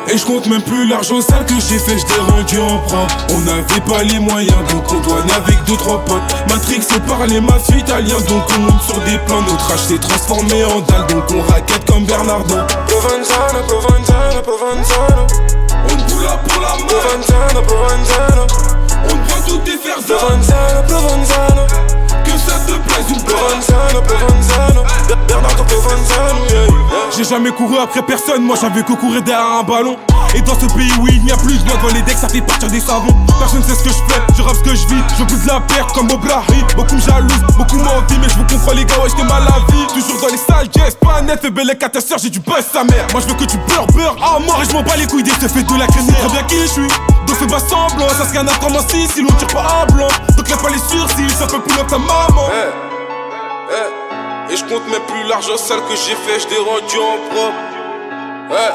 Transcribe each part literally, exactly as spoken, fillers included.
Et je compte même plus l'argent sale que j'ai fait, je l'ai rendu en propre. On n'avait pas les moyens, donc on douane avec deux trois potes. Matrix c'est par les mafieux italiens, donc on monte sur des plans. Notre H s'est transformé en dalle, donc on raquette comme Bernardo. Provenzano, Provenzano, Provenzano. On boule là pour la mort. Provenzano, Provenzano. On prend toutes tes fers. Provenzano, Provenzano. Que ça te plaise ou pas. Provenzano, Provenzano. Bernardo Provenzano, yeah, yeah. J'ai jamais couru après personne, moi j'avais que courir derrière un ballon. Et dans ce pays où il n'y a plus de devant les decks, ça fait partir des savons. Personne sait ce que je fais, je rappe ce que je vis. Je veux de la perte comme Obrahi. Beaucoup me jalousent, beaucoup m'envient, mais je vous comprends les gars, ouais j'étais mal à vie. Toujours dans les salles, yes, pas net, fais belle à ta sœur, j'ai du buzz sa mère. Moi je veux que tu beurre, beurre, à mort et je m'en bats les couilles des te fais de la crème. Très bien qui je suis, donc fais pas semblant, ça serait un instant si, si l'on tire pas à blanc. Donc lève pas les surcils, ça fait plus loin que ta maman. Hey, hey. Et je compte même plus l'argent sale que j'ai fait, je l'ai rendu en propre. Hey.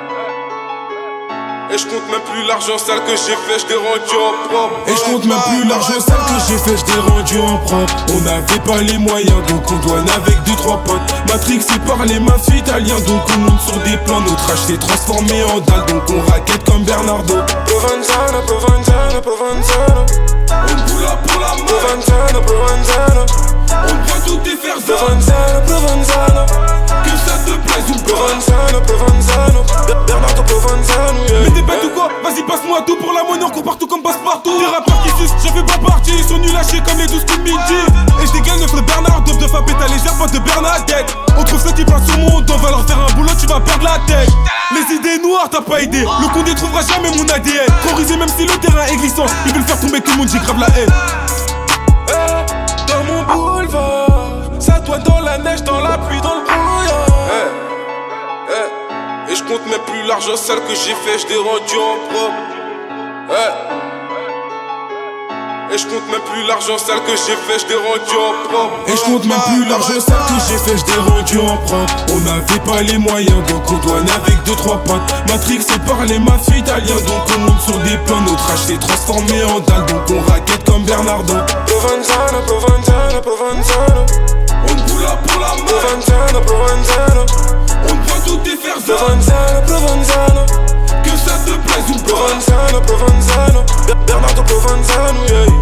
Et je compte même plus l'argent sale que j'ai fait, je l'ai rendu en propre. Et je compte même plus l'argent sale que j'ai fait, je l'ai rendu en propre. On n'avait pas les moyens, donc on douane avec deux trois potes. Matrix c'est par les mafieux italiens, donc on monte sur des plans. Notre H s'est transformé en dalle, donc on raquette comme Bernardo. Provenzano, Provenzano, Provenzano. On boule là pour la mort. Provenzano, Provenzano. On prend toutes tes fers. Provenzano, Provenzano. Que ça te plaise ou pas. Provenzano, Provenzano. Bernardo Provenzano, yeah. Mais t'es bête ou quoi? Vas-y passe-moi tout pour la monnaie, on court partout comme passe-partout. Des rappeurs qui sucent, j'en fais pas partie, ils sont nuls à chier comme les douze coups de midi. Et je dégaine le frère Bernard, dope de Fapet à légère, pote de Bernadette. On trouve ceux qui passent sur mon dos, on va leur faire un boulot, tu vas perdre la tête. Les idées noires, t'as pas idée, le con détrouvera jamais mon A D N. Corriger même si le terrain est glissant, ils veulent faire tomber tout le monde, j'ai grave la haine. Hey, dans mon boulevard, ça doit dans la neige, dans la pluie, dans le brouillard. Hey, hey. Et je compte même plus l'argent sale que j'ai fait, je l'ai rendu en propre. Hey. Et je compte même plus l'argent sale que j'ai fait, je l'ai rendu en propre. Et je compte même plus l'argent sale que j'ai fait, je l'ai rendu en propre. On n'avait pas les moyens, donc on douane avec deux trois potes. Matrix c'est par les mafieux italiens, donc on monte sur des plans. Notre H s'est transformé en dalle, donc on raquette comme Bernardo. Provenzano, Provenzano, Provenzano. On boule là pour la mort. Provenzano, Provenzano. On prend toutes tes fers. Provenzano, Provenzano. Que ça te plaise ou pas. Provenzano, Provenzano. Bernardo Provenzano, yeah.